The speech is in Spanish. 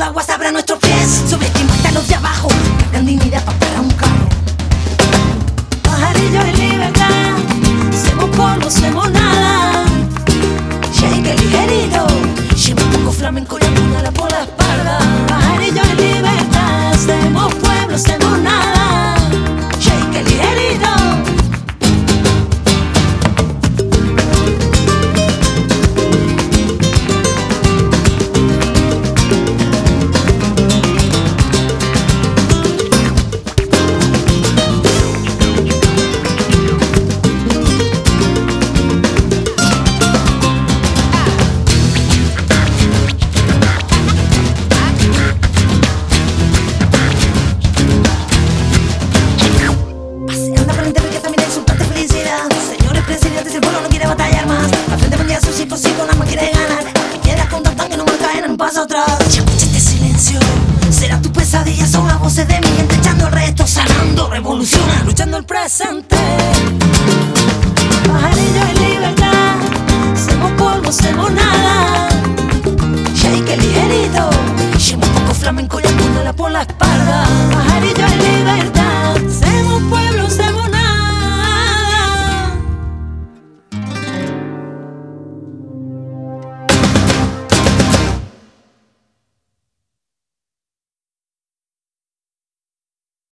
la agua sabrá nuestros pies. Subestimaste a los de abajo, gran dignidad para parar un carro. Pajarillos en libertad, somos polvo, somos nada. Shake el ligerito, lleva un poco flamenco y apuñala por la espalda. Pajarillos en libertad, somos pueblo, somos nada. Shake el ligerito. Este silencio será tu pesadilla, son las voces de mi gente echando el resto, sanando, revoluciona, luchando el presente.